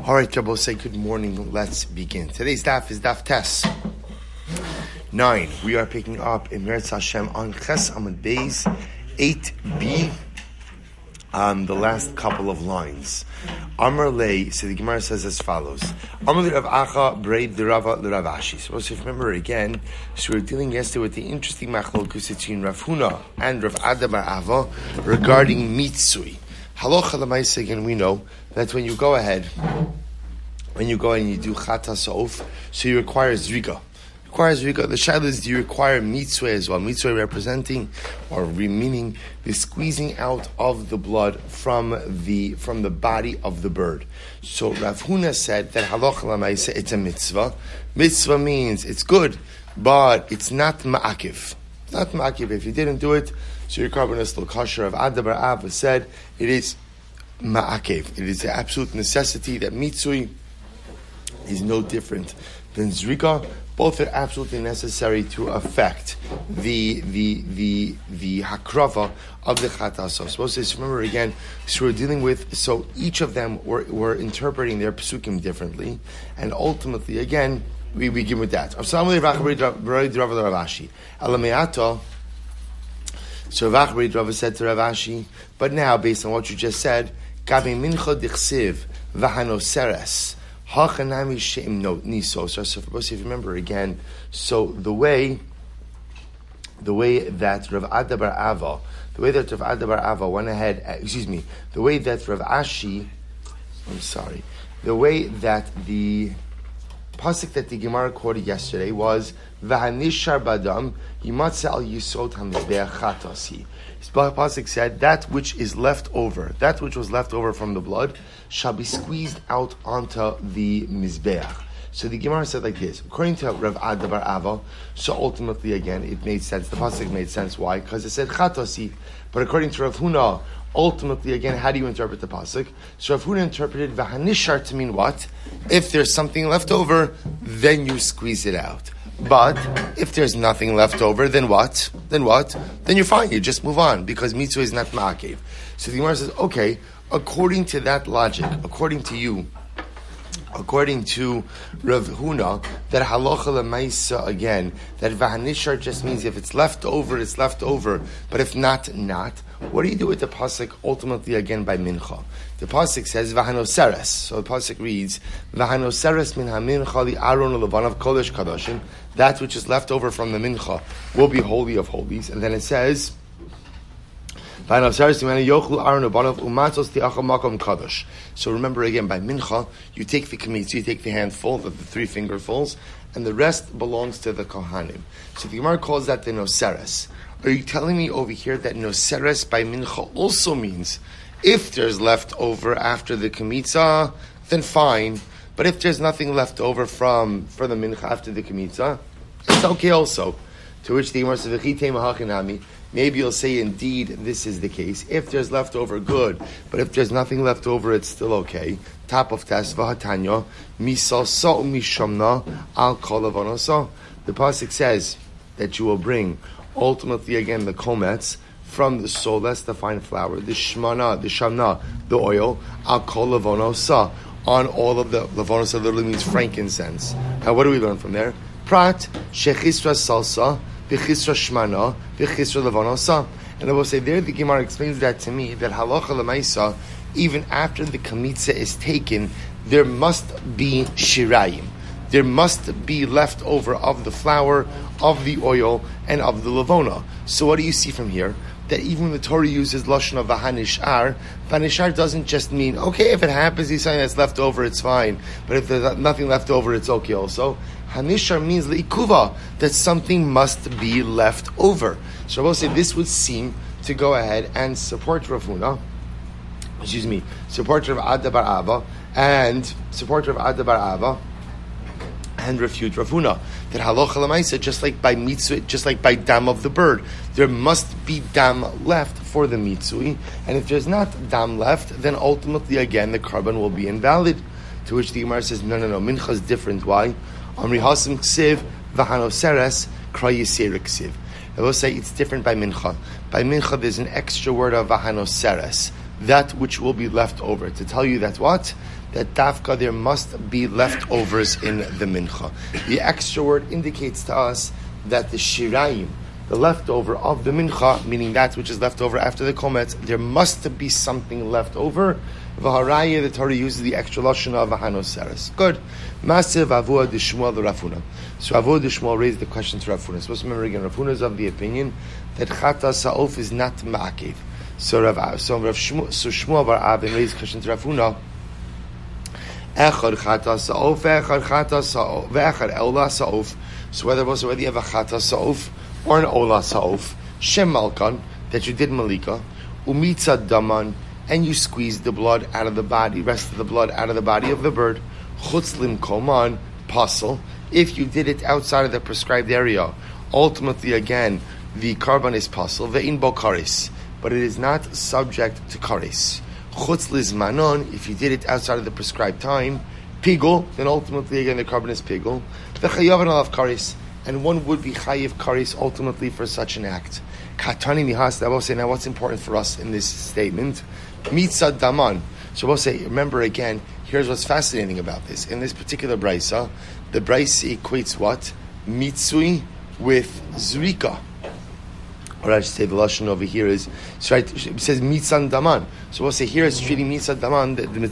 All right, Rabbi, say good morning. Let's begin. Today's daf is daf Tes 9. We are picking up in Meretz Hashem on Ches Amud Beis 8b, the last couple of lines. Amar Lei, so the Gemara says as follows. Amar Lei Rav Acha Breid Rava Rav Ashi. So if you remember again, so we were dealing yesterday with the interesting machlokus between Rav Huna and Rav Ada bar Ava regarding mitzui. Halacha l'maisa, again, we know that when you go ahead and you do chatas off, so you require zrika. The shaila is, do you require mitzvah as well? Mitzvah representing or meaning the squeezing out of the blood from the body of the bird. So Rav Huna said that halacha l'maisa, it's a mitzvah. Mitzvah means it's good, but it's not ma'akiv. It's not ma'akiv. If you didn't do it, so your carbon is still kosher. Of Ada bar Ava said it is ma'akev. It is the absolute necessity that mitzui is no different than zrika. Both are absolutely necessary to affect the hakrava of the chatasos. So remember again, so we're dealing with, so each of them were interpreting their psukim differently, and ultimately again we begin with that. So Rav Rava said to Rav Ashi, but now, based on what you just said, Gabi mincha dichsiv v'hanoseres hachanami sheim no niso. So if you remember again, so the way that Rav Ada bar Ava, went ahead, the way that Rav Ashi, the way that the pasuk that the Gemara quoted yesterday was v'hanishar badam yimatze al yisod hamizbeach chatasi. His pasuk said that which was left over from the blood shall be squeezed out onto the mizbeach. So the Gemara said like this, according to Rav Ada bar Ava, so ultimately again it made sense. The pasuk made sense. Why? Because it said chatasi. But according to Rav Huna, ultimately again, how do you interpret the pasuk? So Rav Huna interpreted v'hanishar to mean what? If there's something left over, then you squeeze it out. But if there's nothing left over, then what? Then you're fine. You just move on because mitzvah is not ma'akev. So the Gemara says, okay, according to that logic, according to Rav Huna, that halacha l'maisa again, that v'hanishar just means if it's left over, it's left over, but if not, not. What do you do with the pasuk ultimately again by mincha? The pasuk says v'hanoseres. So the pasuk reads v'hanoseres min hamincha li aron levanav kodesh kadoshim. That which is left over from the mincha will be holy of holies. And then it says v'hanoseres min yochlu aron levanav umatzos ti'achal makom kadosh. So remember again, by mincha you take the kamitz, you take the handful, the 3 fingerfuls, and the rest belongs to the kohanim. So the Gemara calls that the noseres. Are you telling me over here that noseres by mincha also means if there's left over after the kamitza, then fine. But if there's nothing left over for the mincha after the kamitza, it's okay also. To which the Gemara says, maybe you'll say indeed this is the case. If there's left over, good. But if there's nothing left over, it's still okay. Top of Tes v'hatanya misasa mishamna al kol levanosa. The pasuk says that you will bring ultimately again the komets from the soul, that's the fine flour, the shmana, the shamna, the oil, al kol levonosa, on all of the levonosa literally means frankincense. Now what do we learn from there? Prat shechisra salsa, v'chisra shmana, v'chisra levonosa. And I will say there the Gemara explains that to me, that halacha l'maisa, even after the kamitza is taken, there must be shirayim. There must be left over of the flour, of the oil, and of the levona. So what do you see from here? That even when the Torah uses lashon of v'hanishar, v'hanishar doesn't just mean, okay, if it happens, he's saying that's left over, it's fine. But if there's nothing left over, it's okay also. Hanishar means le'ikuva, that something must be left over. So I will say this would seem to go ahead and support Rav Huna, support Rav Ada bar Ava, and refute Rav Huna that halacha l'maisa, just like by mitzvah, just like by dam of the bird, there must be dam left for the mitzvah, and if there's not dam left, then ultimately again the carbon will be invalid. To which the Gemara says, no, mincha is different. Why? Amri hasim ksiv v'hanoseres kra yisir ksiv. I will say it's different by mincha. By mincha there's an extra word of v'hanoseres, that which will be left over. To tell you that what? that dafka there must be leftovers in the mincha. The extra word indicates to us that the shirayim, the leftover of the mincha, meaning that which is left over after the kometz, there must be something left over. V'haraya, the Torah uses the extra lashon of v'hanoseres. Good. Massive avua d'shmuel l'Rafuna. So avua d'shmuel raised the question to Rafuna. Supposed to remember again, Rafuna is of the opinion that chata sa'of is not ma'akev. So Shmuel bar Avin raised the question to Rafuna. Echad chata sa'of, echad chata sa'of, ve'echad eula sa'of. So whether you have a chata sa'of or an ola sa'of, shem malkan, that you did malika, umitza daman, and you squeeze the blood out of the body, rest of the blood out of the body of the bird, chutz lim koman, pasul, if you did it outside of the prescribed area, ultimately again, the carbon is pasul, ve'in bo karis, but it is not subject to karis. Chutz lizmanon, if you did it outside of the prescribed time, pigul, then ultimately again the carbon is pigul, ve'chayavan alav karis, and one would be chayiv karis ultimately for such an act. Katani mihas, I will say now what's important for us in this statement, mitzad daman. So we'll say, remember again, here's what's fascinating about this. In this particular brisa, the brisa equates what? Mitzui with zrika. Or I should say the lashon over here is, so right, it says mitzad daman. So we'll say here it's treating mitzad daman,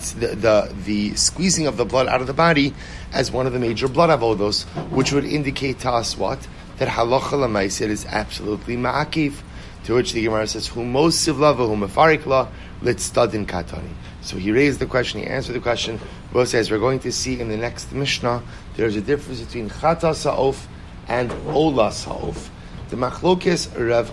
the squeezing of the blood out of the body, as one of the major blood avodos, which would indicate to us what? That halacha l'maaseh is absolutely ma'akiv. To which the Gemara says, "Hu mosiv la v'hu mefarik la litzdadin katani." So he raised the question, he answered the question. Both says we're going to see in the next Mishnah there's a difference between chata sa'of and ola sa'of. The machlokes Rav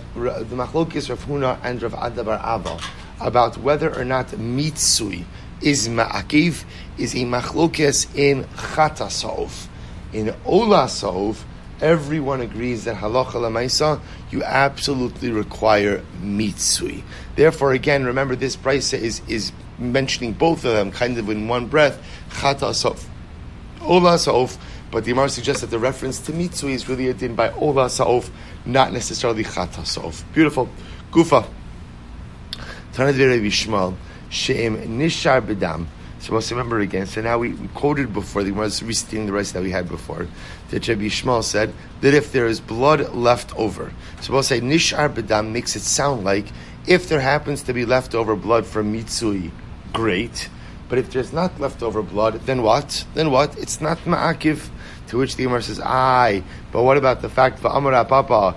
Huna and Rav Ada bar Ava about whether or not mitzui is ma'akiv is a machlokes in chata sa'of. In ola sa'of, everyone agrees that halacha l'maisa, you absolutely require mitzui. Therefore, again, remember this brisa is mentioning both of them kind of in one breath, chata sa'of, ola sa'of, but the Gemara suggests that the reference to mitzui is really a din by ola sa'of, not necessarily chata sa'of. Beautiful. Gufa. Tanad Rabbi Yishmael, she'em nishar b'dam. So let's remember again. So now we quoted before, the Gemara is restating the rest that we had before, that Rabbi Yishmael said that if there is blood left over, so we'll say nishar b'dam makes it sound like if there happens to be leftover blood from mitzui, great. But if there's not leftover blood, then what? Then what? It's not ma'akiv. To which the Gemara says, but what about the fact v'amar papa?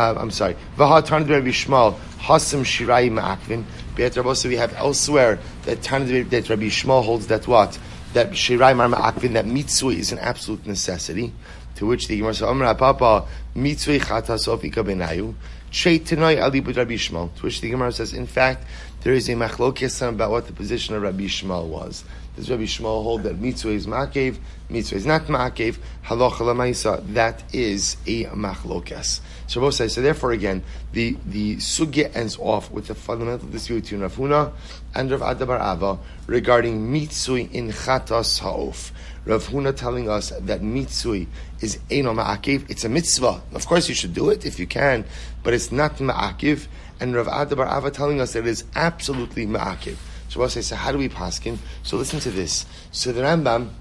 V'hatan Rabbi Yishmael hasim shirai ma'akvin. So we have elsewhere that Rabbi Yishmael holds that what? That shirai ma'akvin, that mitzui is an absolute necessity. To which the Gemara says, amar papa mitzui chata sofika benayu. Sheitanoi alibud Rabbi Yishmael. To which the Gemara says, in fact, there is a machlokes about what the position of Rabbi Yishmael was. Does Rabbi Yishmael hold that mitzvah is ma'akev, mitzvah is not ma'akev, halacha l'maisa, that is a machlokes. So both say, so therefore again, the sugya ends off with the fundamental dispute between Rav Huna and Rav Ada bar Ava regarding mitzui in chatas ha'of. Rav Huna telling us that mitzui is eino ma'akev, it's a mitzvah. Of course you should do it if you can, but it's not ma'akev. And Rav Ada bar Ava telling us that it is absolutely ma'akev. So we'll say, so how do we paskin? So listen to this. So the Rambam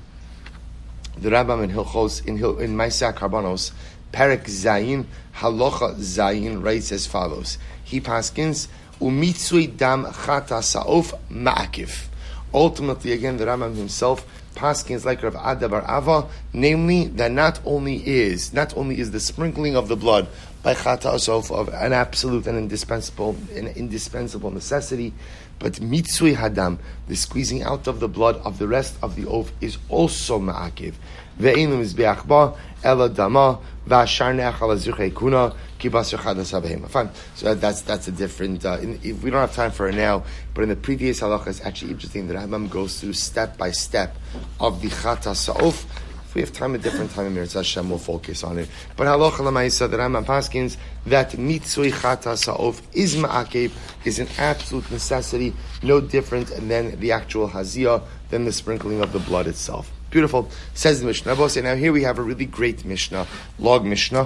in Hilchos, in Maaseh Karbanos, Perek Zayin, Halacha Zayin, writes as follows. He paskins, Umitzui dam chata sa'of ma'akiv. Ultimately, again, the Rambam himself paskins like Rav Ada bar Ava, namely that not only is the sprinkling of the blood by chata sa'of of an absolute and indispensable necessity, but mitzui hadam, the squeezing out of the blood of the rest of the oath, is also ma'akiv. Ve'inu mizbeach ba ela dama v'ashar ne'ach ala zirchei kuna kibas yochadas habehema. Fine. So that's a different. If we don't have time for it now, but in the previous halacha, it's actually interesting that Rambam goes through step by step of the chata sa'of. If we have time, a different time in Mirza Hashem, we'll focus on it. But halacha l'maisa, the Rambam paskins that mitzui chata sa'of is ma'akev, is an absolute necessity, no different than the actual haziyah, than the sprinkling of the blood itself. Beautiful. Says the Mishnah. Now here we have a really great Mishnah, log Mishnah,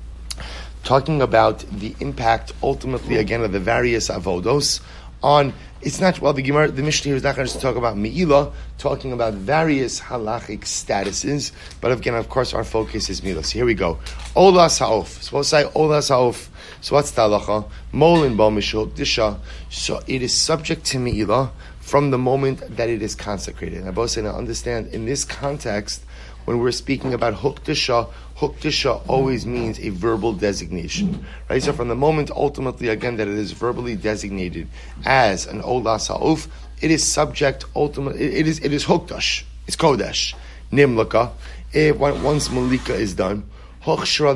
talking about the impact, ultimately, again, of the various avodos on It's not, well, the Mishnah here is not going to talk about Me'ilah, talking about various halachic statuses, but again, of course, our focus is Me'ilah. So here we go. Olas ha'of. So we'll say Olas ha'of. So what's the halacha? Molin ba mishul disha. So it is subject to Me'ilah from the moment that it is consecrated. And I both say, now understand, in this context, when we're speaking about huktisha always means a verbal designation, right? So from the moment, ultimately, again, that it is verbally designated as an olas ha'of, it is subject, ultimately, it is huktash, it's kodesh, nimlaka. Once malika is done, so we'll say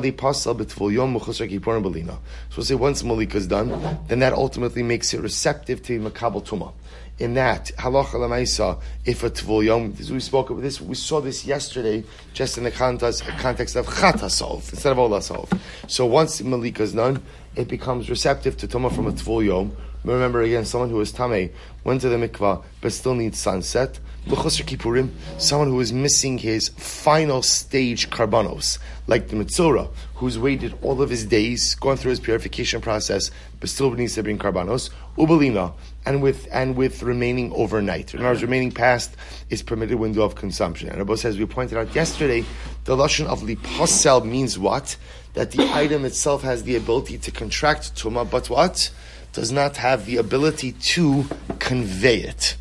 once malika is done, then that ultimately makes it receptive to makabel tumah. In that halacha lemaisa, if a tvul yom, we spoke about this, we saw this yesterday, just in the context of chat hasof instead of olas hasof. So once malika is done, it becomes receptive to tumah from a tvul yom. Remember again, someone who is tamei went to the mikvah but still needs sunset. L'chosr kippurim, someone who is missing his final stage karbanos, like the mitzora, who's waited all of his days, going through his purification process, but still needs to bring karbanos. Ubelina, and with remaining overnight. In other words, remaining past is permitted window of consumption. And Rabbi says, we pointed out yesterday, the lashon of liposel means what? That the item itself has the ability to contract tumah, but what? Does not have the ability to convey it.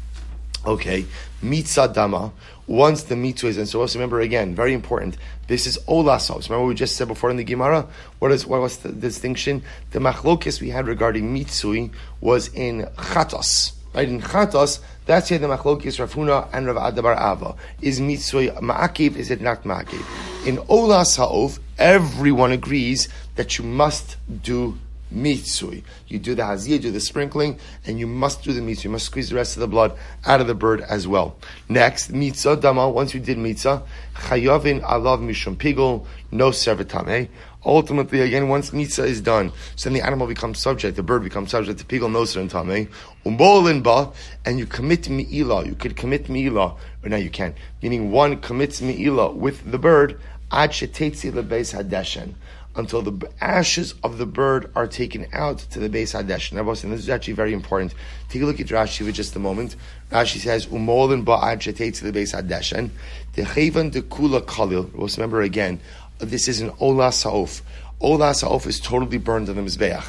Okay, mitzah dama. Once the mitzvah is, and so also remember again, very important. This is olas haos. Remember what we just said before in the Gemara. What was the distinction? The machlokes we had regarding mitzui was in chatos. Right, in chatos, that's here the machlokes Rav Huna and Rav Adabar Ava. Is mitzui ma'akiv? Is it not ma'akiv? In olas haof, everyone agrees that you must do mitzui. You do the haziyah, do the sprinkling, and you must do the mitzui. You must squeeze the rest of the blood out of the bird as well. Next, mitzah dama. Once you did mitzah, chayavin alav mishum pigul, no servatame. Ultimately, again, once mitzah is done, so then the animal becomes subject, the bird becomes subject to pigul, no servatame. Umbolin ba, and you commit me'ilah. You could commit me'ilah, or now you can. Meaning, one commits me'ilah with the bird ad shetetzi lebeis hadeshen, until the ashes of the bird are taken out to the Beis Hadeshen. And this is actually very important. Take a look at Rashi for just a moment. Rashi says, "Umolin ba'ad shetei to the Beis Hadeshen." Techevan de kula kalil. Remember again, this is an olas ha'of. Olas ha'of is totally burned on the mizbeach.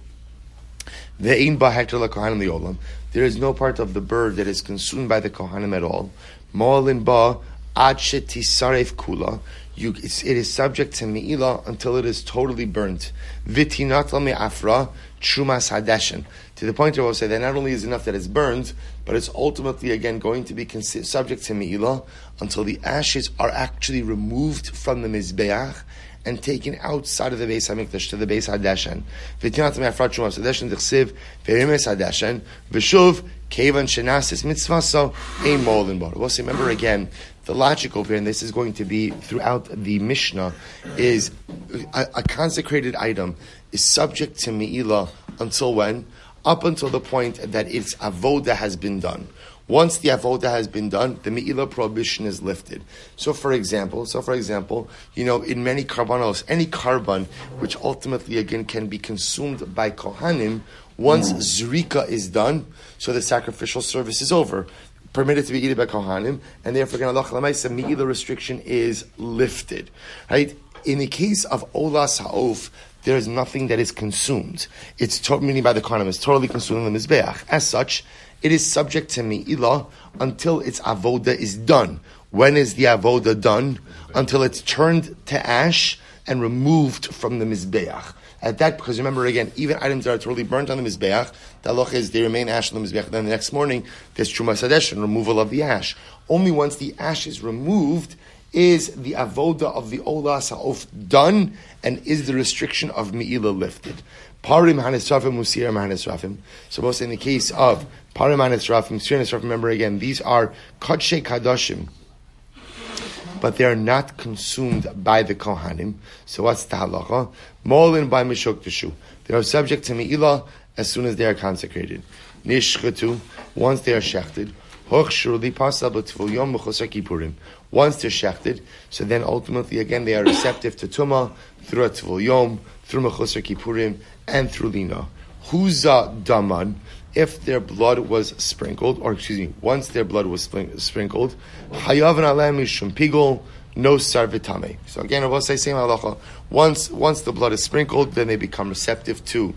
Ve'in ba'hekter la'kohanim li'olam. There is no part of the bird that is consumed by the kohanim at all. Molin ba'ad shetisaref kula. It is subject to me'ilah until it is totally burnt. Vitinatla me'afra trumas hadeshen. To the point where I will say that not only is it enough that it's burned, but it's ultimately again going to be subject to me'ilah until the ashes are actually removed from the mizbeach and taken outside of the Beis Hamikdash to the Beis Hadeshen. Vitinatla me'afra trumas hadeshen d'chsiv ve'emes hadeshen v'shuv kevan shenasis mitzvaso ein molin bar. We'll say, remember again, the logic over here, and this is going to be throughout the Mishnah, is a consecrated item is subject to me'ilah until when? Up until the point that its avoda has been done. Once the avoda has been done, the me'ilah prohibition is lifted. So for example, in many karbanos, any karban, which ultimately again can be consumed by kohanim, once zrika is done, so the sacrificial service is over, permitted to be eaten by kohanim, and therefore, the restriction is lifted. Right? In the case of olas ha'of, there is nothing that is consumed. It's meaning by the kohanim, it's totally consumed in the mizbeach. As such, it is subject to me'ilah until its avoda is done. When is the avoda done? Until it's turned to ash and removed from the mizbeach. At that, because remember again, even items that are totally burnt on the mizbeach, the halacha is they remain ash on the mizbeach. Then the next morning, there's trumas hadeshen, removal of the ash. Only once the ash is removed is the avoda of the olas ha'of done, and is the restriction of me'ilah lifted. Parim hanisrafim, musirim hanisrafim. So most in the case of parim hanisrafim, musirim hanisrafim, remember again, these are kodshei kadoshim, but they are not consumed by the kohanim. So what's the halacha? Molin by mishuk teshu. They are subject to me'ilah as soon as they are consecrated. Nishchetu, once they are shechted. Hochshur li pasal b'tvul yom b'chosar kippurim. Once they're shechted, so then ultimately again they are receptive to tumah through a tvul yom, through mechosar kippurim, and through lina. Huza daman. if their blood was sprinkled, once their blood was sprinkled, hayav alem mishum pigul, no sarvitame. So again, I will say same halacha. Once the blood is sprinkled, then they become receptive to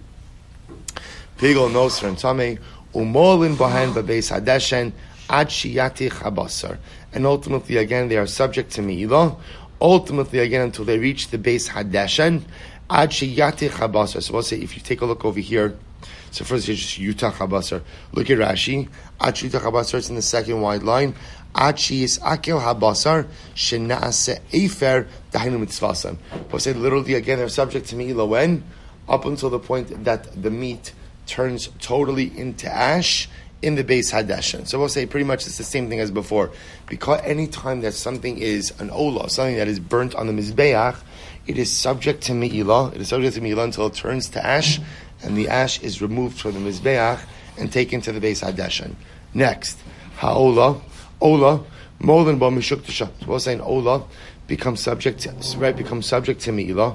pigul, no sarvitame. Umolin bahen babeis hadeshen ad shiyati chabasar. And ultimately, again, they are subject to mi'ilah. Ultimately, again, until they reach the base hadeshen ad shiyati chabasar. So we'll say, if you take a look over here, so first it's just Yuta Chabasar. Look at Rashi. Ad Yuta Chabasar, it's in the second wide line. Ad is Akel Habasar Shenaase Efer Dahainu Mitzvasam. We'll say literally again, they're subject to Mi'ilah when? Up until the point that the meat turns totally into ash in the base hadeshen. So we'll say pretty much it's the same thing as before. Because any time that something is an olah, something that is burnt on the mizbeach, it is subject to mi'ilah. It is subject to mi'ilah until it turns to ash, and the ash is removed from the mizbeach and taken to the base hadeshen. Next, ha'olah, molin ba mishuk tisha. So we'll say an olah becomes subject to mi'ilah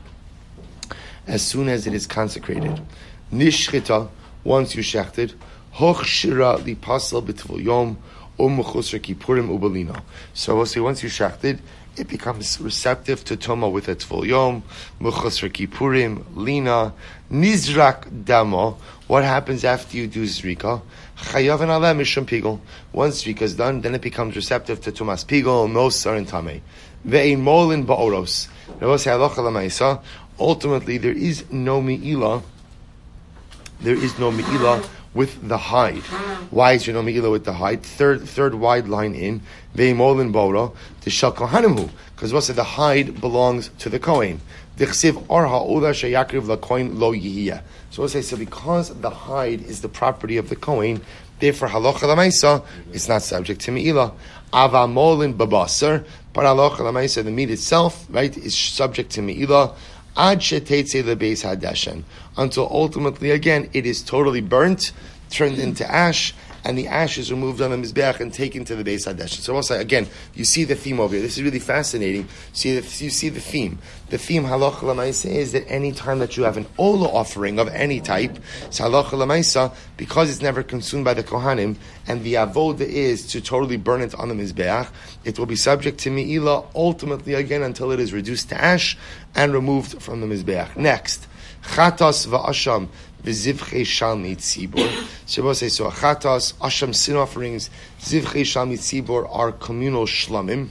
as soon as it is consecrated. Nishchita, once you shechted, hoch shira li pasal b'tvul yom umchusra kippurim ubalina. So we'll say once you shechted, it becomes receptive to toma with a tvul yom, muchusra kippurim, lina, nizrak damo. What happens after you do zrika? Chayav and aleh mishum pigul. Once zrika is done, then it becomes receptive to tumas pigul, no sar and tameh. Ve'in molin ba'oros. Now we'll say halacha l'maisa. Ultimately, there is no mi'ilah. There is no mi'ilah with the hide. Why is there no mi'ilah with the hide? Third wide line in ve'imolin bora the shal kohanimhu, because what's it? The hide belongs to the kohen. Dichsiv or ha'olah sheyakriv lakohen lo yihiyah. So we'll say, so because the hide is the property of the kohen, therefore halacha l'maisa it's not subject to mi'ilah. Avamolin babasar, but halacha l'maisa the meat itself, right, is subject to mi'ilah. Ad shetetze lebeis hadeshen, until ultimately again it is totally burnt, turned into ash, and the ash is removed on the mizbeach and taken to the beis hadeshen. So also again, you see the theme over here. This is really fascinating. You see the theme. The theme halacha l'maisa is that any time that you have an olah offering of any type, so halacha l'maisa, because it's never consumed by the kohanim, and the avoda is to totally burn it on the mizbeach, it will be subject to mi'ilah ultimately again until it is reduced to ash and removed from the mizbeach. Next, chatas va'asham v'zivchei shalmi tzibor. So we'll say, so chatas, asham sin offerings, zivchei shalmi tzibor are communal shlamim.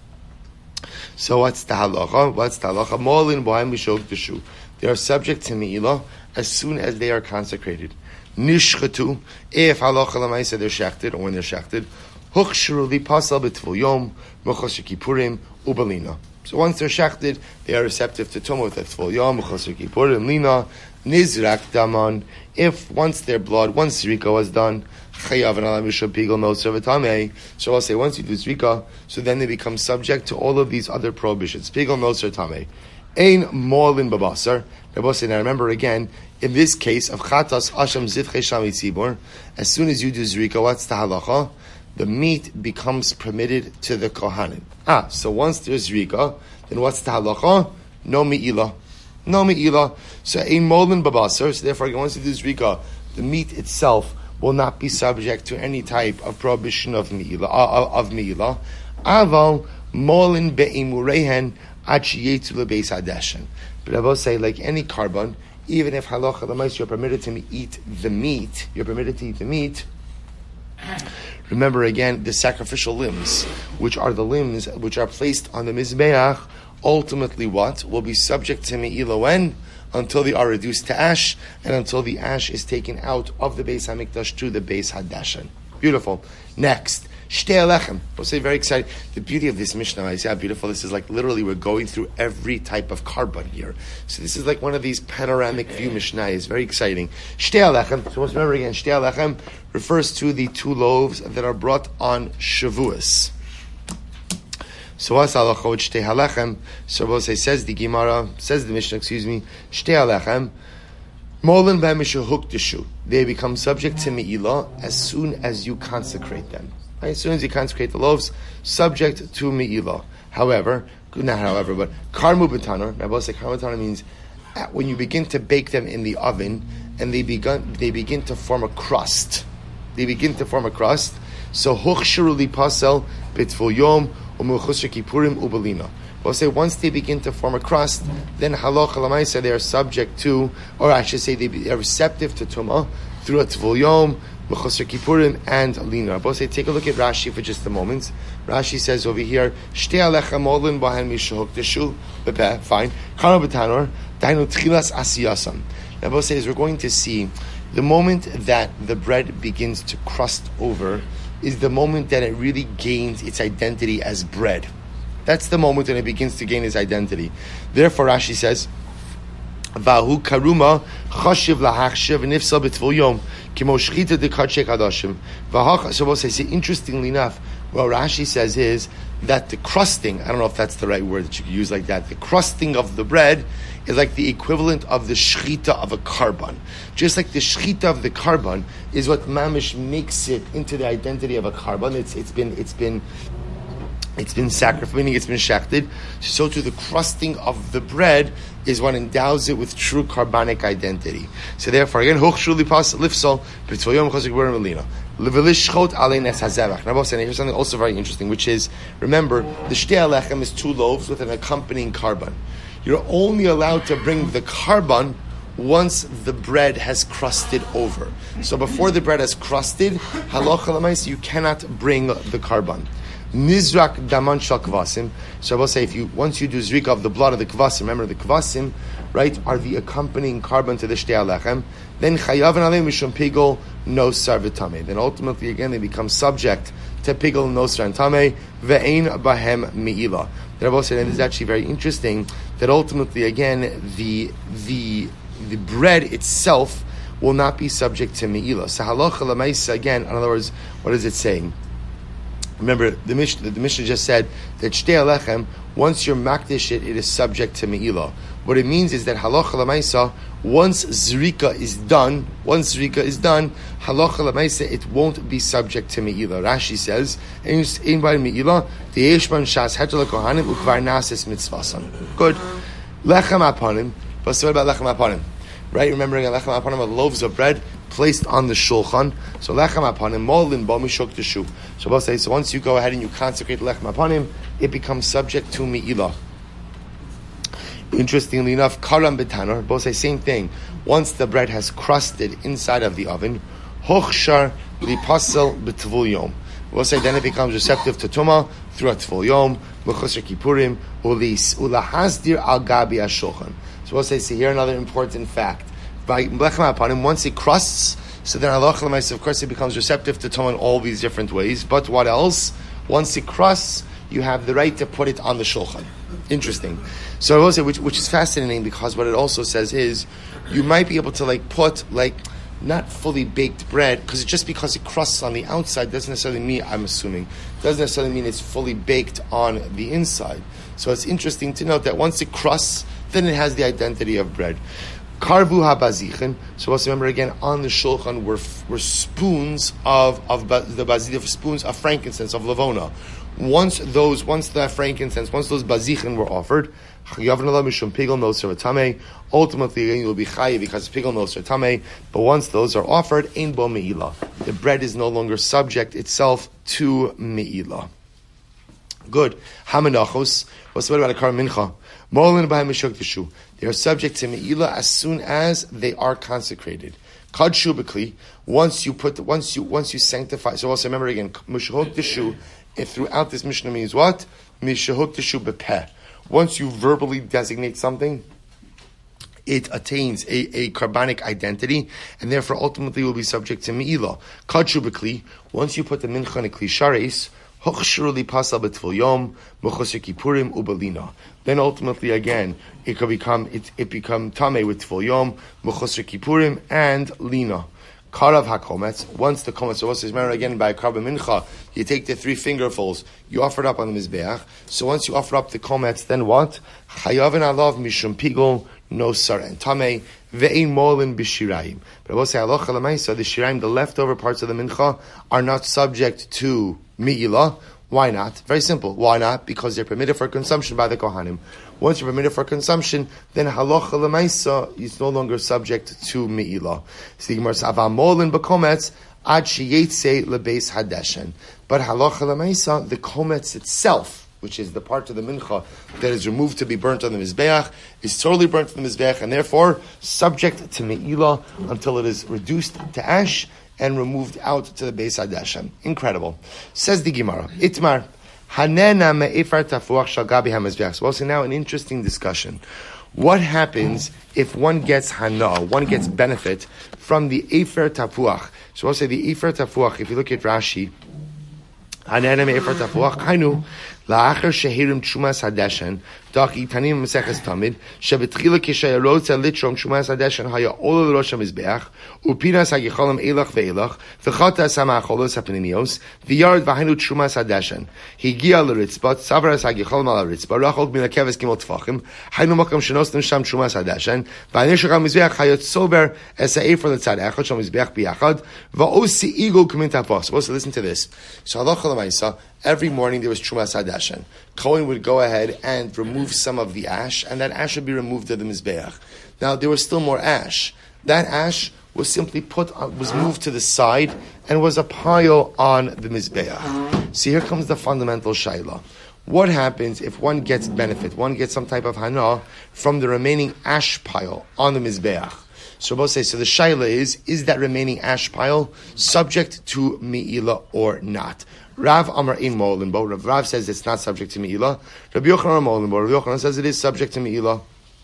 So what's the halacha? Molin b'haim b'shog t'shu. They are subject to mi'ilah as soon as they are consecrated. Nishchatu, if halacha l'maisa they're shechted, or when they're shechted, huchshru li pasal b'tvul yom, mechosher kippurim, ubalina. So once they're shechted, they are receptive to tumah with a tvul yom, mechosher kippurim, lina, nizrak daman. If once zrika was done, chayav and alam yishab pigul no servatamei. So I'll say once you do zrika, so then they become subject to all of these other prohibitions. Pigul no servatamei. Ein molin babasar. Now remember again, in this case of chatas asham zivchei shami tzibor, as soon as you do zrika, what's the halacha? The meat becomes permitted to the kohanim. So once there's zrika, then what's the halacha? No mi'ilah. No mi'ilah. So ein molin babasar. So therefore, once you do zrika, the meat itself will not be subject to any type of prohibition of mi'ilah. Aval molin be'imurehen ad sheyetzu lebeis hadeshen. But I will say, like any carbon, even if halacha l'mais you're permitted to eat the meat, remember again the sacrificial limbs, which are the limbs which are placed on the mizbeach, ultimately what? Will be subject to mi'ilah when? Until they are reduced to ash, and until the ash is taken out of the Beis HaMikdash to the Beis HaDashen. Beautiful. Next, Shtei Alechem. We'll say very excited. The beauty of this Mishnah is how beautiful this is. Like literally, we're going through every type of carbon here. So this is like one of these panoramic view Mishnah. It's very exciting. Shtei Alechem. So let's remember again. Shtei Alechem refers to the two loaves that are brought on Shavuos. So what's halacha with Shtei Alechem? So we'll say says the Mishnah. Shtei Alechem. Molin b'mishu hukdeshu. They become subject to mi'ilah as soon as you consecrate them. Right? As soon as you consecrate the loaves, subject to mi'ilah. But karmu b'tanor. Rabbi say karmu b'tanor means when you begin to bake them in the oven, and they begin to form a crust. They begin to form a crust. So huchshiru lipasel b'tvul yom u'mechusar kippurim u'belina. We'll say once they begin to form a crust, then halacha l'maisa they are subject to, or I should say they are receptive to tumah through a tvul yom, mechusar kippurim, and lina. We'll say take a look at Rashi for just a moment. Rashi says over here, shtei alecha molin bahen mishahuk deshu bepeh. Fine. Karo b'tanor dainu tchilas asiyasam. Now we'll say we're going to see the moment that the bread begins to crust over is the moment that it really gains its identity as bread. That's the moment when it begins to gain its identity. Therefore, Rashi says, "Vahu karuma chashiv lahachshiv nifsal b'tvul yom kimo shchita dekadshei kadashim." So we'll say, interestingly enough, what Rashi says is that the crusting, I don't know if that's the right word that you could use like that, the crusting of the bread is like the equivalent of the shchita of a karban. Just like the shchita of the karban is what mamish makes it into the identity of a karban. It's been sacrificed, meaning it's been shechted. So too the crusting of the bread is what endows it with true carbonic identity. So therefore, again, hochshuli pas lifsol b'tvoyom chosik burim elina levelishchot alei nes hazevach. Now, here's something also very interesting, which is, remember, the shtei alechem is 2 loaves with an accompanying karban. You're only allowed to bring the karban once the bread has crusted over. So before the bread has crusted, halacha l'maisa, you cannot bring the karban. Nizrak daman shal kvasim. So I will say, once you do zrika of the blood of the kvasim, remember the kvasim, right, are the accompanying karban to the shtei alechem. Then chayavan alei mishum pigol no sar v'tamei. Then ultimately again they become subject to pigol no sar and tamei ve'ein bahem meila. Then I will say, and this is actually very interesting, that ultimately again the bread itself will not be subject to meila. So halacha l'maisa again. In other words, what is it saying? Remember, the Mishnah just said that shtei alechem, once you're makdish it is subject to me'ilah. What it means is that halacha l'maisa, once zrika is done, halacha l'maisa, it won't be subject to me'ilah. Rashi says, "Ein by me'ilah, the yeshban shas heter lekohanim ukvar nasis mitzvasan." Good. Lechem apanim. But what about lechem apanim? Right? Remembering a lechem apanim are loaves of bread placed on the shulchan. So lechem apanim molin bo mishok teshu. So we'll say, so once you go ahead and you consecrate lechem apanim, it becomes subject to me'ilah. Interestingly enough, karam betanor, both say same thing. Once the bread has crusted inside of the oven, hochshar lipasel b'tvul yom. We'll say then it becomes receptive to tumah through a tvul yom, mechusar kippurim, ulahasdir al gabi ashulchan. So we'll say, see here another important fact. By lechem apanim, once it crusts, so then halacha l'maisa, of course, it becomes receptive to tumah in all these different ways. But what else? Once it crusts, you have the right to put it on the shulchan. Interesting. So I will say, which is fascinating, because what it also says is, you might be able to put not fully baked bread, because because it crusts on the outside doesn't necessarily mean, I'm assuming, doesn't necessarily mean it's fully baked on the inside. So it's interesting to note that once it crusts, then it has the identity of bread. Karvu habazichen. So let's remember again, on the shulchan were spoons of the bazich, spoons of frankincense, of lavona. Once those bazichen were offered, ultimately again you will be chayiv because pigol noser tamei. But once those are offered, ein bo me'ilah. The bread is no longer subject itself to me'ilah. Good. Hamanachos. What about a kar mincha? Molin b'hem mishuk teshu. They are subject to me'ilah as soon as they are consecrated. Kadshu b'kli. Once you sanctify. So also remember again, mishuk teshu. If throughout this Mishnah means what? Mishuk teshu b'peh. Once you verbally designate something, it attains a carbonic identity, and therefore ultimately will be subject to me'ilah. Kadshu b'kli. Once you put the mincha in a kli shareis, then ultimately again it become tamei with tvul yom, mechusar kippurim, and lina. Karav hakometz. Once the kometz, so remember again by karban mincha, you take the 3 fingerfuls, you offer it up on the mizbeach. So once you offer up the kometz, then what? Chayavin alav mishum pigol no sar and tamei ve'ein molin b'shirayim. But I will say halacha l'maisa, the shirayim, the leftover parts of the mincha, are not subject to me'ilah. Why not? Very simple. Why not? Because they're permitted for consumption by the Kohanim. Once you're permitted for consumption, then halacha lemaisa is no longer subject to me'ilah. So the Gemara says, "Avamolin b'kometz ad sheyetze lebeis hadeshen." But halacha lemaisa, the kometz itself, which is the part of the mincha that is removed to be burnt on the mizbeach, is totally burnt on the mizbeach, and therefore subject to me'ilah until it is reduced to ash and removed out to the Beis Hadeshen. Incredible. Says the Gemara, Itmar, Hanena me'efar tafuach shal gabi hamizbeach. So also now an interesting discussion. What happens if one gets hana, one gets benefit from the efer tafuach? So I'll say the efer tafuach, if you look at Rashi, Hanena me'efar tafuach, hainu, la'achar shehirim tshumas hadeshen, daki tanim meseches tamid, shebetchila kishayarotza litrom tshumas hadeshen haya ola l'rosh hamizbeach, upinas hagicholam elach ve'elach, v'chata sama acholos hapininios, v'yard v'hainu tshumas hadeshen. Higia l'ritzba, tzavaras hagicholam ala ritzba, rachok min hakeves gimel tfachim, hainu makam shenostim sham tshumas hadeshen, v'aneshach hamizbeach hayot sober es ha'efer l'tzad echad sham mizbeach biyachad, v'osi igul kumin tafos. Supposed to listen to this. So halacha l'maisa, every morning there was Trumas Hadashen. Cohen would go ahead and remove some of the ash, and that ash would be removed to the Mizbeach. Now, there was still more ash. That ash was simply was moved to the side, and was a pile on the Mizbeach. See, here comes the fundamental shayla. What happens if one gets benefit, one gets some type of hana from the remaining ash pile on the Mizbeach? So both say, so the shayla is that remaining ash pile subject to me'ilah or not? Rav Amar Ein Molin Bo. Rav says it's not subject to me'ilah. Rabbi Yochanan Molin Bo. Rabbi Yochanan says it is subject to me'ilah.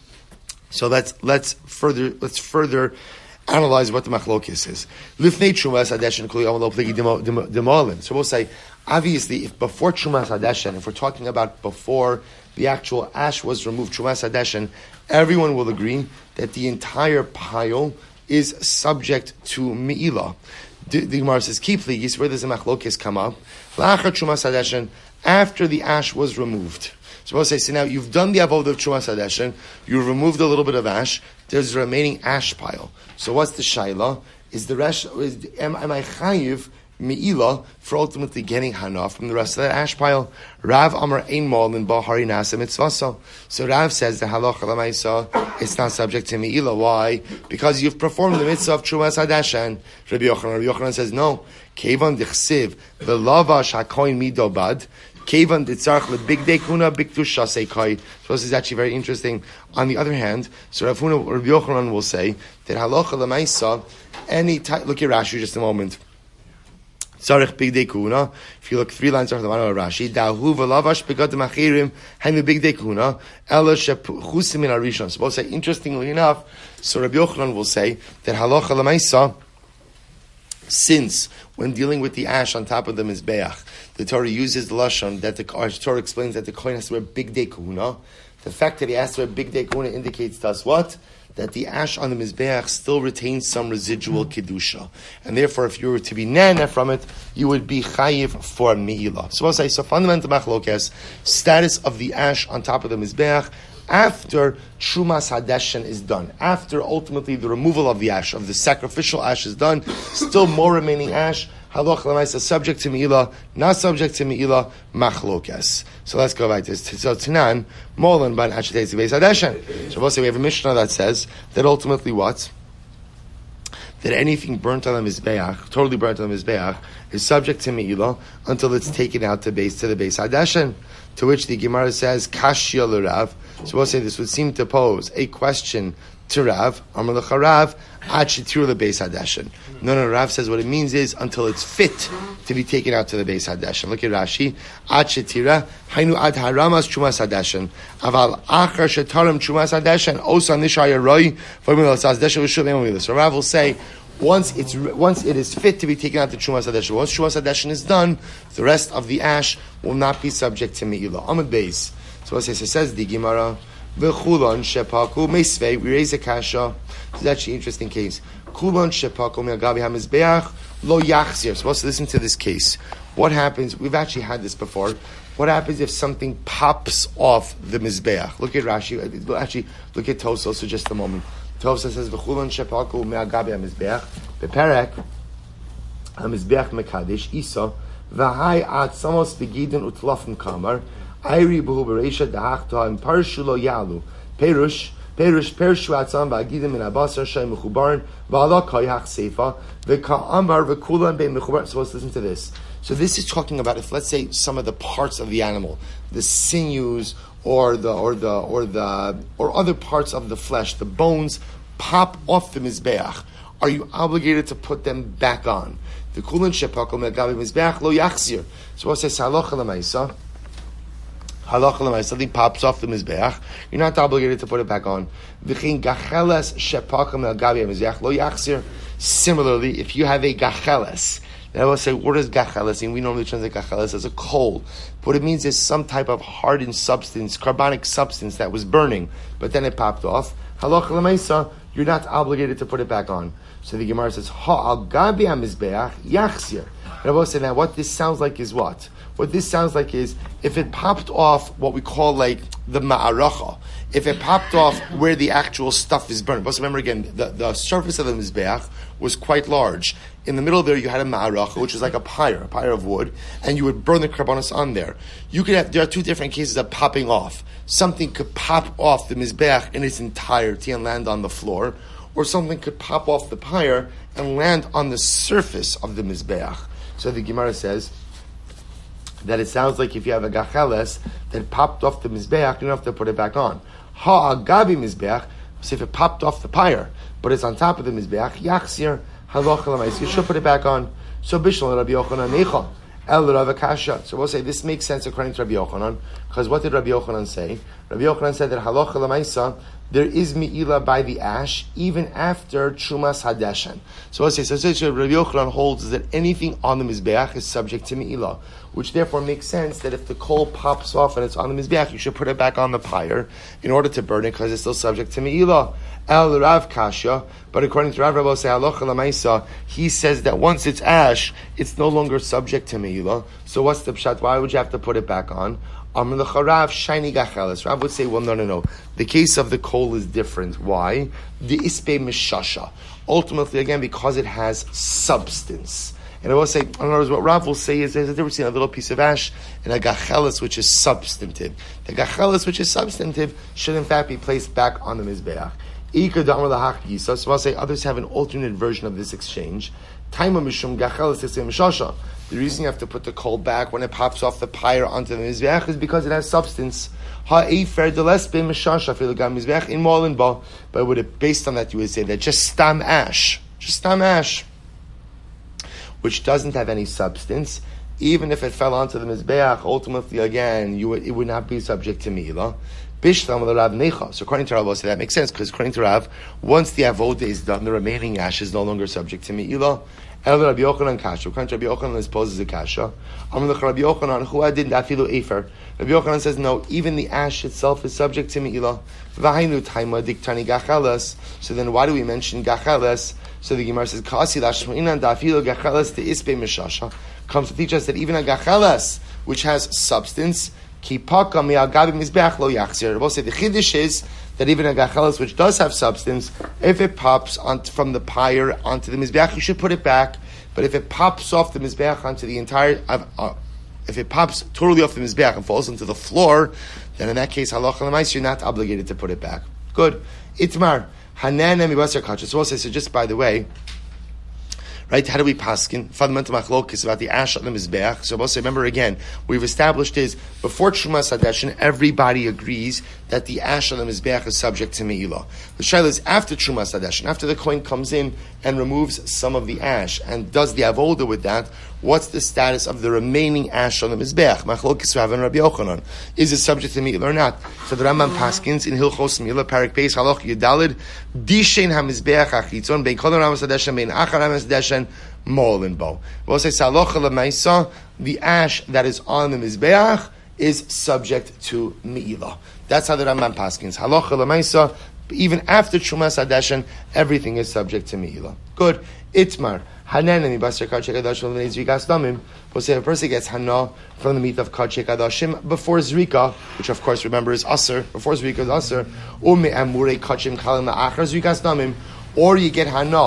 So let's further analyze what the machlokes is. Lifnei Trumas Hadeshen Kuli Amal Pligi Demolin. So we'll say, obviously, if before Trumas Hadeshen, if we're talking about before the actual ash was removed, Trumas Hadeshen, everyone will agree that the entire pile is subject to me'ilah. The Gemara says, "Kipli." Where does the machlokes come up? La'achar Trumas Hadeshen, after the ash was removed. So we'll say, so now you've done the avodah of Trumas Hadeshen, you've removed a little bit of ash. There's a remaining ash pile. So what's the shayla? Is the rest? Am I chayiv me'ilah for ultimately getting hana from the rest of that ash pile? Rav Amar Ein Molin Bahari Nasa Mitzvasa. So Rav says the halacha l'maisa, it's not subject to me'ilah. Why? Because you've performed the mitzvah of Trumas Hadeshen. Rabbi Yochanan says no. Kevan dichsiv v'lavash hakoin midobad. Kevan ditzarch lebigdei kuna biktush shasei kai. So this is actually very interesting. On the other hand, so Rabbi Yochanan will say that halacha l'maisa, any type. Look at Rashi just a moment. Tzarech bigdei kuna. If you look 3 lines after the bottom of Rashi, dahu v'lavash begadim achirim hainu bigdei kuna ela shechusim min arishon. So both say, interestingly enough, so Rabbi Yochanan will say that halacha l'maisa, since when dealing with the ash on top of the mizbeach, the Torah uses the lashon that the Torah explains that the kohen has to wear bigdei kuna. The fact that he has to wear bigdei kuna indicates to us what? That the ash on the mizbeach still retains some residual kedusha, and therefore, if you were to be nana from it, you would be chayiv for me'ilah. So we'll say, so fundamental machlokes, status of the ash on top of the mizbeach after Trumas Hadeshen is done, after ultimately the removal of the ash, of the sacrificial ash is done, still more remaining ash. Halacha l'maisa, subject to me'ilah, not subject to me'ilah, machlokes. So let's go back to this. So Tanan, Molan ban Ashetei Beis Hadeshen. So we'll say we have a Mishnah that says that ultimately what? That anything burnt on the Mizbeach, totally burnt on the Mizbeach, is subject to me'ilah until it's taken out to the Beis Hadeshen. To which the Gemara says, Kashya l'Rav. So we'll say this would seem to pose a question to Rav, Amar l'cha Rav, ad shetir lebeis hadeshen. No, Rav says what it means is until it's fit to be taken out to the Beis Hadeshen. Look at Rashi, ad shetira, hainu ad haramas trumas hadeshen, aval achar shetarim trumas hadeshen, osa nishaya roi, v'imil asas deshen v'shuv emamilis. So Rav will say, once it is fit to be taken out to Trumas Hadeshen, once Trumas Hadeshen is done, the rest of the ash will not be subject to me'ilah. Amud Beis. So it says the Gemara, v'chulon shepaku meisvei. We raise a kasha. This is actually an interesting case. Kulon shepaku me'agabi hamizbeach lo yachzir. So let's listen to this case. What happens? We've actually had this before. What happens if something pops off the mizbeach? Look at Rashi. Actually, look at Tosos for just a moment. Tosa says, "V'chulon shepaku me'agabi hamizbeach beperek hamizbeach mekadesh isa V'hai atzamos v'gidin utlafim kamar. Ayri b'hu b'reisha da'achta im parshu lo yalu. Perush atzam v'agidim min abasar shay mechubarin v'ala kayach seifa v'ka'ambar v'kulan bein mechubarin. So let's listen to this. So this is talking about if, let's say, some of the parts of the animal, the sinews or other parts of the flesh, the bones, pop off the mizbeach. Are you obligated to put them back on? The kulan shepakel me'gabi mizbeach lo yachzir. So what says halacha l'maisa? Halacha l'maisa, something pops off the mizbeach. You're not obligated to put it back on. V'chein gacheles shepakel me'gabi mizbeach lo yachzir. Similarly, if you have a gacheles. And I will say, what is gacheles? And we normally translate gacheles as a coal. What it means is some type of hardened substance, carbonic substance that was burning, but then it popped off. Halacha l'maisa, you're not obligated to put it back on. So the Gemara says, ha al gabi hamizbeach yachzir. And I will say, now what this sounds like is what? What this sounds like is, if it popped off what we call like the ma'aracha, if it popped off where the actual stuff is burned. But remember again, the surface of the mizbeach was quite large. In the middle there, you had a ma'aracha, which is like a pyre of wood, and you would burn the karbanos on there. There are two different cases of popping off. Something could pop off the mizbeach in its entirety and land on the floor, or something could pop off the pyre and land on the surface of the mizbeach. So the Gemara says that it sounds like if you have a gacheles that popped off the mizbeach, you don't have to put it back on. Ha agabi mizbeach, so if it popped off the pyre, but it's on top of the mizbeach, yachzir halacha l'mais, you should put it back on. So bishlam Rabbi Yochanan necha el Rav Akasha. So we'll say this makes sense according to Rabbi Yochanan, because what did Rabbi Yochanan say? Rabbi Yochanan said that halacha l'maisa, there is mi'ila by the ash even after Trumas Hadeshen. So we'll say, Rabbi Yochanan holds that anything on the mizbeach is subject to mi'ila, which therefore makes sense that if the coal pops off and it's on the mizbeach, you should put it back on the pyre in order to burn it, because it's still subject to mi'ila. El Rav Kasha, but according to Rav Rabbi say halacha l'maisa, he says that once it's ash, it's no longer subject to meila. So what's the pshat? Why would you have to put it back on? Amr l'charav shiny gacheles. Rav would say, well, no. The case of the coal is different. Why? The ispe mishasha. Ultimately, again, because it has substance. And I will say, in other words, what Rav will say is there's a difference between a little piece of ash and a gacheles, which is substantive. The gacheles, which is substantive, should in fact be placed back on the mizbeach. So I'll say others have an alternate version of this exchange. The reason you have to put the coal back when it pops off the pyre onto the mizbeach is because it has substance. But based on that, you would say that just stam ash, which doesn't have any substance, even if it fell onto the mizbeach, ultimately again, it would not be subject to mi'ila. So according to Rav, so that makes sense, because according to Rav, once the avodah is done, the remaining ash is no longer subject to mi'ila. Rabbi Yochanan kasha. According to Rabbi Yochanan, this poses a kasha. Rabbi Yochanan says no, even the ash itself is subject to mi'ila. So then why do we mention gacheles? So the Gemara says comes to teach us that even a gacheles, which has substance, Kipaka mi'agabi mizbeach lo yachzir. We'll say the chiddush is that even a gacheles which does have substance, if it pops from the pyre onto the mizbeach, you should put it back. But if it pops off the mizbeach onto the entire, if it pops totally off the mizbeach and falls into the floor, then in that case, halacha l'mais, you're not obligated to put it back. Good. Itmar hanan mibasar kachas. So we'll say, so just by the way, right? How do we paskin? Fundamental machlokes about the ash on the mizbeach. So also remember again, we've established is before Trumas Hadeshen, everybody agrees that the ash on the mizbeach is subject to meila. The shaila is after Trumas Hadeshen, after the kohen comes in and removes some of the ash and does the avodah with that. What's the status of the remaining ash on the mizbeach? Machlokes Rav and Rabbi Yochanan. Is it subject to meila or not? So the Rambam paskins in Hilchos Meila Parak Beis Halach Yudalid Dishen HaMizbeach Achitzon Bein Kol Ramas Hadeshen Bein Achar Ramas Hadeshen Molin Bo. We'll say Salocha L'Maisa, the ash that is on the mizbeach is subject to meila. That's how the Rambam paskins. Halacha L'Maisa, even after Trumas Hadeshen, everything is subject to meila. Good. Itmar. Hanan and Basar Kachek Adashim Zrikas Damim. We'll say a person gets Hana from the meat of Kachek Adashim before Zrika, which of course remember is Aser, before Zrika is Aser, or you get Hana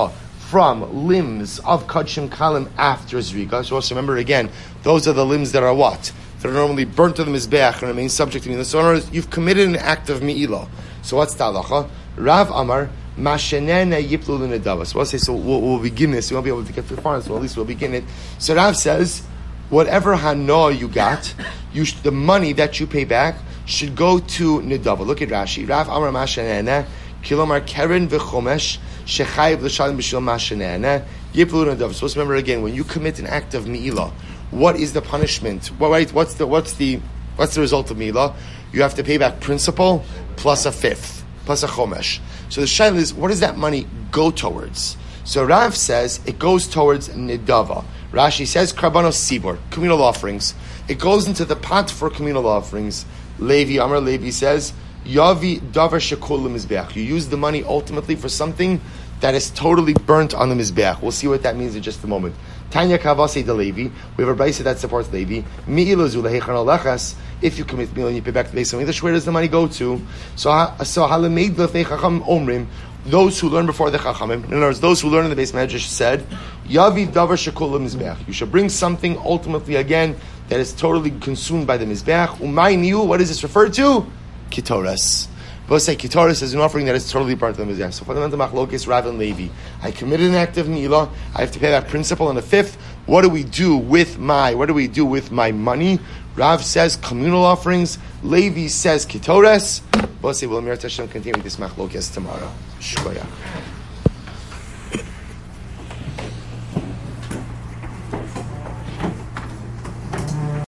from limbs of Kachim Kalim after Zrika. So also remember again, those are the limbs that are what? That are normally burnt to the Mizbeach and remain subject to Mi'ilah. So in other words, you've committed an act of Mi'ilah. So what's the halacha? Rav Amar, Mashenena Yiplu L'Nedava. So we'll begin this. We won't be able to get too far, so at least we'll begin it. So Rav says, whatever hana you got, the money that you pay back should go to Nidava. Look at Rashi. Rav Amar Mashenena, Kilomar Keren V'chomesh, Shechayiv L'Shalim B'Shil Mashenena, Yiplu L'Nedava. So let's remember again, when you commit an act of Mi'ilah, what is the punishment? What's the result of Mi'ilah? You have to pay back principal plus a fifth, plus a chomesh. So the shaila is, what does that money go towards? So Rav says it goes towards nidava. Rashi says karbanos sibor, communal offerings. It goes into the pot for communal offerings. Levi Amar Levi says yavi davar shekol lemizbeach. You use the money ultimately for something that is totally burnt on the mizbeach. We'll see what that means in just a moment. Tanya Kavase de Levi. We have a brayso that supports Levi. Mi'ilazu lehechan olechas. If you commit mi'ilah and you pay back to the base of English, where does the money go to? So halameid lefnei chacham omrim. Those who learn before the chachamim, in other words, those who learn in the base medrash said, Yavi davar shekol mizbeach. You should bring something ultimately again that is totally consumed by the mizbeach. Umay niu. What is this referred to? Kitoras. Both say Kitoris is an offering that is totally burnt to the mizbeach. So fundamental machlokes Rav and Levi. I committed an act of mi'ilah. I have to pay that principal on the fifth. What do we do with my money? Rav says communal offerings. Levi says Kitoris. Both say we'll continue with this machlokes tomorrow. Shkoyach.